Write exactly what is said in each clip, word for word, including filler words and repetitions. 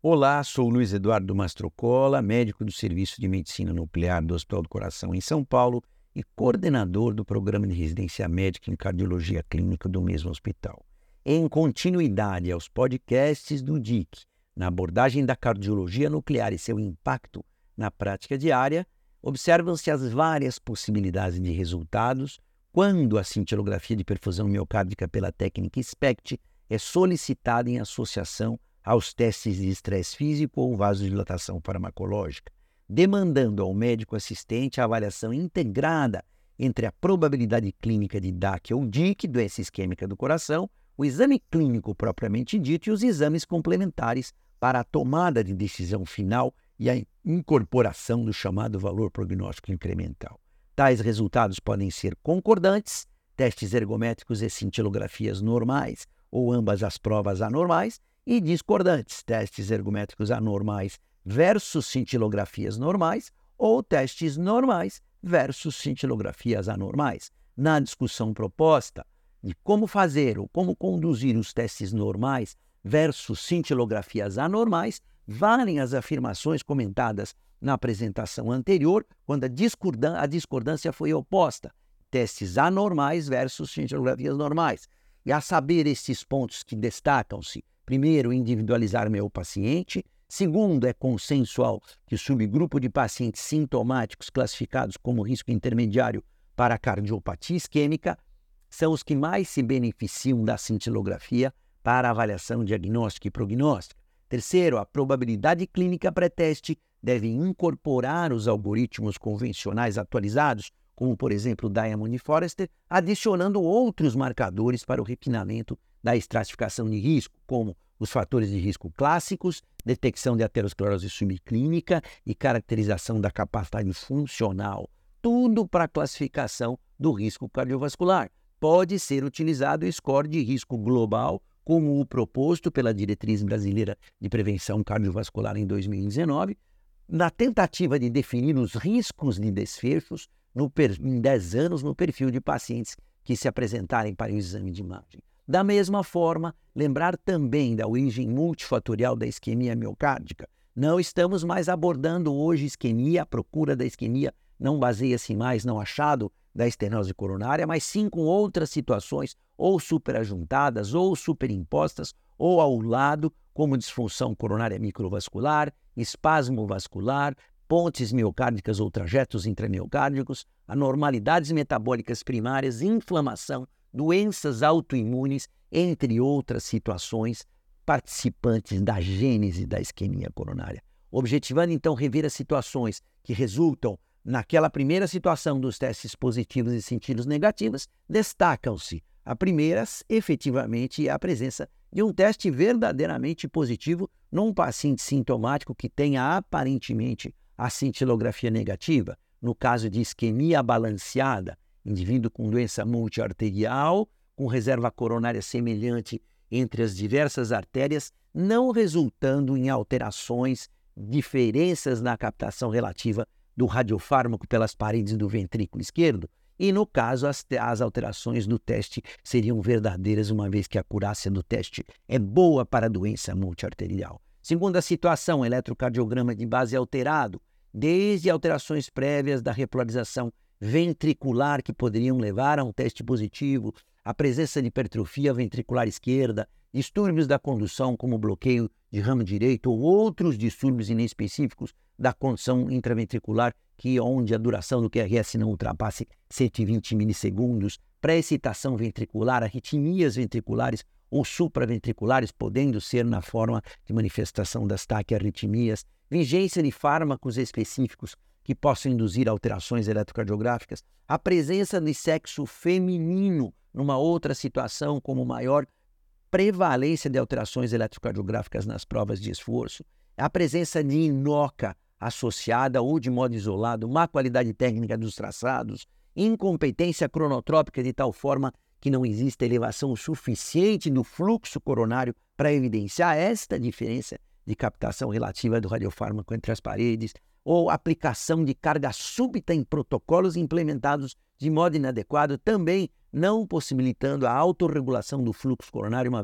Olá, sou o Luiz Eduardo Mastrocola, médico do Serviço de Medicina Nuclear do Hospital do Coração em São Paulo e coordenador do Programa de Residência Médica em Cardiologia Clínica do mesmo hospital. Em continuidade aos podcasts do D I C, na abordagem da cardiologia nuclear e seu impacto na prática diária, observam-se as várias possibilidades de resultados quando a cintilografia de perfusão miocárdica pela técnica SPECT é solicitada em associação aos testes de estresse físico ou vasodilatação farmacológica, demandando ao médico assistente a avaliação integrada entre a probabilidade clínica de D A C ou D I C, doença isquêmica do coração, o exame clínico propriamente dito e os exames complementares para a tomada de decisão final e a incorporação do chamado valor prognóstico incremental. Tais resultados podem ser concordantes, testes ergométricos e cintilografias normais, ou ambas as provas anormais, e discordantes, testes ergométricos anormais versus cintilografias normais ou testes normais versus cintilografias anormais. Na discussão proposta de como fazer ou como conduzir os testes normais versus cintilografias anormais, valem as afirmações comentadas na apresentação anterior, quando a, discordan- a discordância foi oposta, testes anormais versus cintilografias normais. E a saber estes pontos que destacam-se: primeiro, individualizar meu paciente. Segundo, é consensual que o subgrupo de pacientes sintomáticos classificados como risco intermediário para cardiopatia isquêmica são os que mais se beneficiam da cintilografia para avaliação diagnóstica e prognóstica. Terceiro, a probabilidade clínica pré-teste deve incorporar os algoritmos convencionais atualizados, como, por exemplo, o Diamond e Forrester, adicionando outros marcadores para o refinamento da estratificação de risco, como os fatores de risco clássicos, detecção de aterosclerose subclínica e caracterização da capacidade funcional. Tudo para a classificação do risco cardiovascular. Pode ser utilizado o score de risco global, como o proposto pela Diretriz Brasileira de Prevenção Cardiovascular em dois mil e dezenove, na tentativa de definir os riscos de desfechos no per... em dez anos no perfil de pacientes que se apresentarem para o exame de imagem. Da mesma forma, lembrar também da origem multifatorial da isquemia miocárdica. Não estamos mais abordando hoje isquemia, a procura da isquemia não baseia-se mais no achado da estenose coronária, mas sim com outras situações ou superajuntadas ou superimpostas ou ao lado, como disfunção coronária microvascular, espasmo vascular, pontes miocárdicas ou trajetos intramiocárdicos, anormalidades metabólicas primárias, inflamação, doenças autoimunes, entre outras situações participantes da gênese da isquemia coronária. Objetivando, então, rever as situações que resultam naquela primeira situação dos testes positivos e sentidos negativos, destacam-se a primeira, efetivamente, a presença de um teste verdadeiramente positivo num paciente sintomático que tenha aparentemente a cintilografia negativa, no caso de isquemia balanceada, indivíduo com doença multiarterial, com reserva coronária semelhante entre as diversas artérias, não resultando em alterações, diferenças na captação relativa do radiofármaco pelas paredes do ventrículo esquerdo, e no caso as, as alterações do teste seriam verdadeiras, uma vez que a acurácia do teste é boa para a doença multiarterial. Segunda situação, eletrocardiograma de base alterado, desde alterações prévias da repolarização ventricular que poderiam levar a um teste positivo, a presença de hipertrofia ventricular esquerda, distúrbios da condução como bloqueio de ramo direito ou outros distúrbios inespecíficos da condução intraventricular, que onde a duração do Q R S não ultrapasse cento e vinte milissegundos, pré-excitação ventricular, arritmias ventriculares ou supraventriculares, podendo ser na forma de manifestação das taquiarritmias, vigência de fármacos específicos que possam induzir alterações eletrocardiográficas, a presença de sexo feminino numa outra situação como maior prevalência de alterações eletrocardiográficas nas provas de esforço, a presença de inoca associada ou de modo isolado, má qualidade técnica dos traçados, incompetência cronotrópica de tal forma que não existe elevação suficiente do fluxo coronário para evidenciar esta diferença de captação relativa do radiofármaco entre as paredes, ou aplicação de carga súbita em protocolos implementados de modo inadequado, também não possibilitando a autorregulação do fluxo coronário, uma vez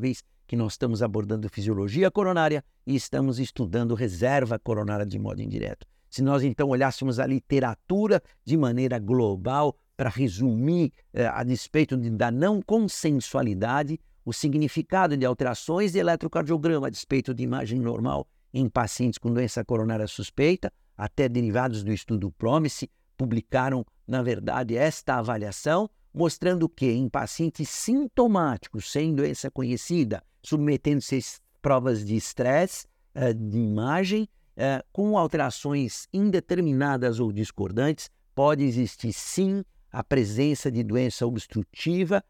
que nós estamos abordando fisiologia coronária e estamos estudando reserva coronária de modo indireto. Se nós então olhássemos a literatura de maneira global, para resumir, eh, a despeito de, da não consensualidade, o significado de alterações de eletrocardiograma a despeito de imagem normal em pacientes com doença coronária suspeita, até derivados do estudo PROMISE, publicaram, na verdade, esta avaliação, mostrando que em pacientes sintomáticos, sem doença conhecida, submetendo-se a provas de estresse, eh, de imagem, eh, com alterações indeterminadas ou discordantes, pode existir sim a presença de doença obstrutiva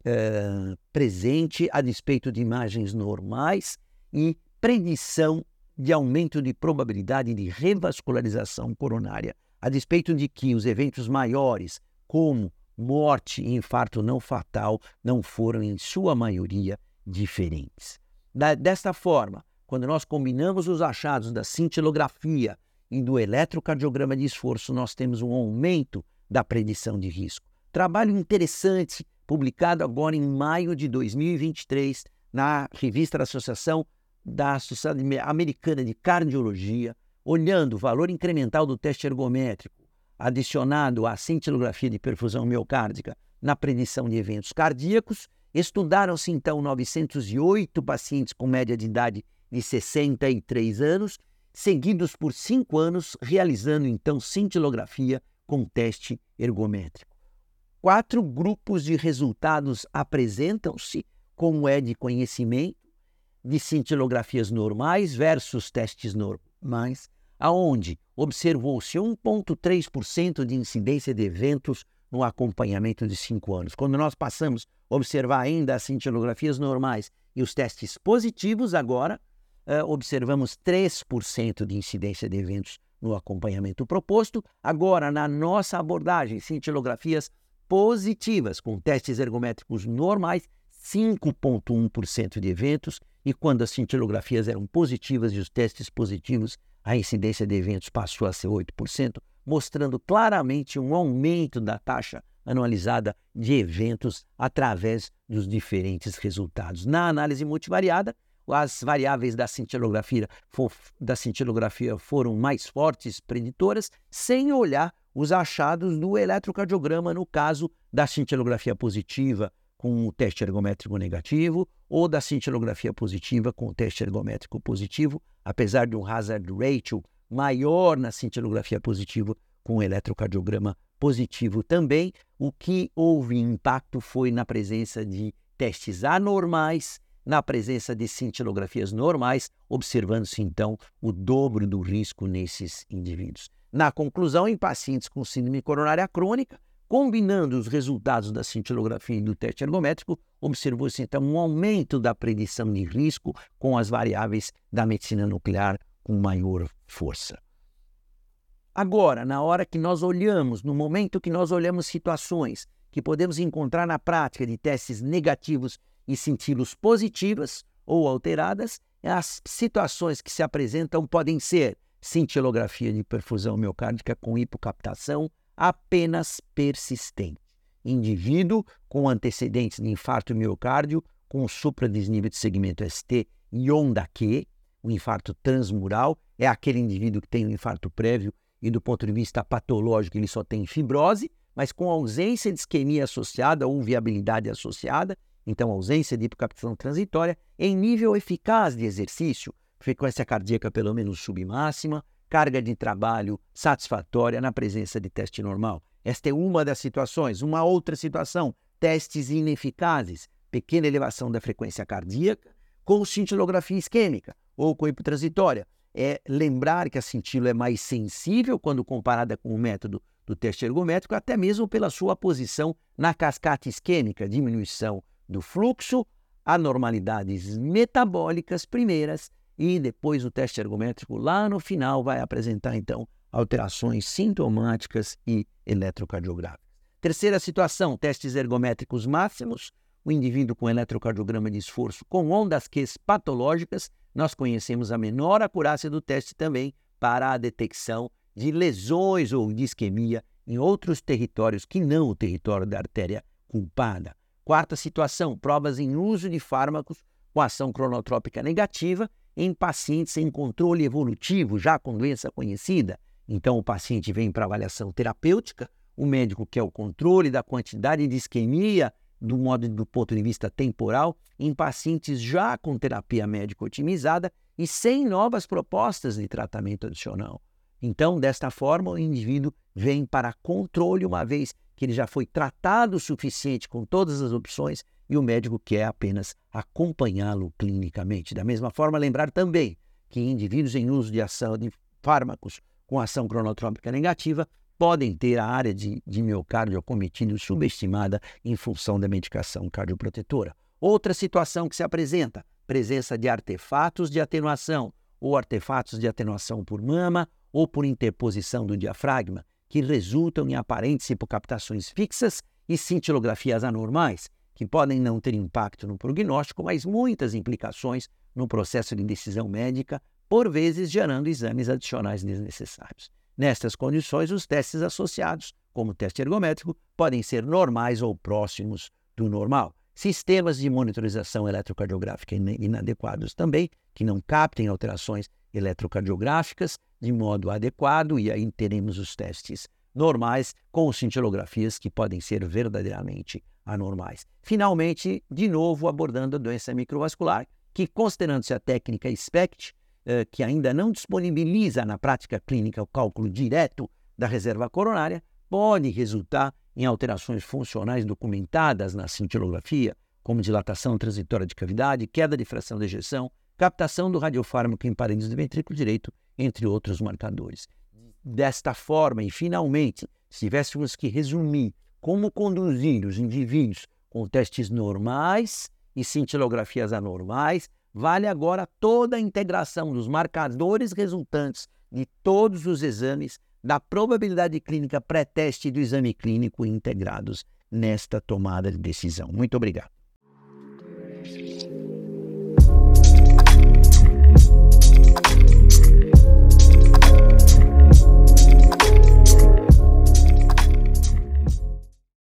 eh, presente a despeito de imagens normais e predição de aumento de probabilidade de revascularização coronária, a despeito de que os eventos maiores, como morte e infarto não fatal, não foram, em sua maioria, diferentes. Da, desta forma, quando nós combinamos os achados da cintilografia e do eletrocardiograma de esforço, nós temos um aumento da predição de risco. Trabalho interessante, publicado agora em maio de dois mil e vinte e três, na revista da Associação da Sociedade Americana de Cardiologia, olhando o valor incremental do teste ergométrico adicionado à cintilografia de perfusão miocárdica na predição de eventos cardíacos. Estudaram-se então novecentos e oito pacientes com média de idade de sessenta e três anos, seguidos por cinco anos, realizando então cintilografia com teste ergométrico. Quatro grupos de resultados apresentam-se, como é de conhecimento, de cintilografias normais versus testes normais, aonde observou-se um vírgula três por cento de incidência de eventos no acompanhamento de cinco anos. Quando nós passamos a observar ainda as cintilografias normais e os testes positivos, agora uh, observamos três por cento de incidência de eventos no acompanhamento proposto. Agora, na nossa abordagem, cintilografias positivas com testes ergométricos normais, cinco vírgula um por cento de eventos, e quando as cintilografias eram positivas e os testes positivos, a incidência de eventos passou a ser oito por cento, mostrando claramente um aumento da taxa anualizada de eventos através dos diferentes resultados. Na análise multivariada, as variáveis da cintilografia, for, da cintilografia foram mais fortes preditoras, sem olhar os achados do eletrocardiograma no caso da cintilografia positiva com o teste ergométrico negativo ou da cintilografia positiva com o teste ergométrico positivo, apesar de um hazard ratio maior na cintilografia positiva com o eletrocardiograma positivo também. O que houve impacto foi na presença de testes anormais, na presença de cintilografias normais, observando-se então o dobro do risco nesses indivíduos. Na conclusão, em pacientes com síndrome coronária crônica, combinando os resultados da cintilografia e do teste ergométrico, observou-se então um aumento da predição de risco com as variáveis da medicina nuclear com maior força. Agora, na hora que nós olhamos, no momento que nós olhamos situações que podemos encontrar na prática de testes negativos e cintilos positivas ou alteradas, as situações que se apresentam podem ser cintilografia de perfusão miocárdica com hipocaptação apenas persistente, indivíduo com antecedentes de infarto miocárdio com supradesnível de segmento S T e onda Q, o infarto transmural, é aquele indivíduo que tem um infarto prévio e do ponto de vista patológico ele só tem fibrose, mas com ausência de isquemia associada ou viabilidade associada, então ausência de hipocaptação transitória, em nível eficaz de exercício, frequência cardíaca pelo menos submáxima, carga de trabalho satisfatória na presença de teste normal. Esta é uma das situações. Uma outra situação, testes ineficazes, pequena elevação da frequência cardíaca com cintilografia isquêmica ou com hipotransitória. É lembrar que a cintilo é mais sensível quando comparada com o método do teste ergométrico, até mesmo pela sua posição na cascata isquêmica, diminuição do fluxo, anormalidades metabólicas primeiras, e depois o teste ergométrico lá no final vai apresentar então alterações sintomáticas e eletrocardiográficas. Terceira situação, testes ergométricos máximos, o indivíduo com eletrocardiograma de esforço com ondas Q patológicas, nós conhecemos a menor acurácia do teste também para a detecção de lesões ou de isquemia em outros territórios que não o território da artéria culpada. Quarta situação, provas em uso de fármacos com ação cronotrópica negativa em pacientes em controle evolutivo, já com doença conhecida. Então, o paciente vem para avaliação terapêutica, o médico quer o controle da quantidade de isquemia do modo do ponto de vista temporal em pacientes já com terapia médica otimizada e sem novas propostas de tratamento adicional. Então, desta forma, o indivíduo vem para controle uma vez que ele já foi tratado o suficiente com todas as opções e o médico quer apenas acompanhá-lo clinicamente. Da mesma forma, lembrar também que indivíduos em uso de ação de fármacos com ação cronotrópica negativa podem ter a área de, de miocárdio acometido subestimada em função da medicação cardioprotetora. Outra situação que se apresenta, presença de artefatos de atenuação ou artefatos de atenuação por mama ou por interposição do diafragma, que resultam em aparentes hipocaptações fixas e cintilografias anormais, que podem não ter impacto no prognóstico, mas muitas implicações no processo de decisão médica, por vezes gerando exames adicionais desnecessários. Nestas condições, os testes associados, como o teste ergométrico, podem ser normais ou próximos do normal. Sistemas de monitorização eletrocardiográfica inadequados também, que não captem alterações eletrocardiográficas de modo adequado, e aí teremos os testes normais com cintilografias que podem ser verdadeiramente anormais. Finalmente, de novo, abordando a doença microvascular, que, considerando-se a técnica SPECT, eh, que ainda não disponibiliza na prática clínica o cálculo direto da reserva coronária, pode resultar em alterações funcionais documentadas na cintilografia, como dilatação transitória de cavidade, queda de fração de ejeção, captação do radiofármaco em parênteses do ventrículo direito, entre outros marcadores. Desta forma, e finalmente, se tivéssemos que resumir como conduzir os indivíduos com testes normais e cintilografias anormais, vale agora toda a integração dos marcadores resultantes de todos os exames, da probabilidade clínica pré-teste e do exame clínico integrados nesta tomada de decisão. Muito obrigado.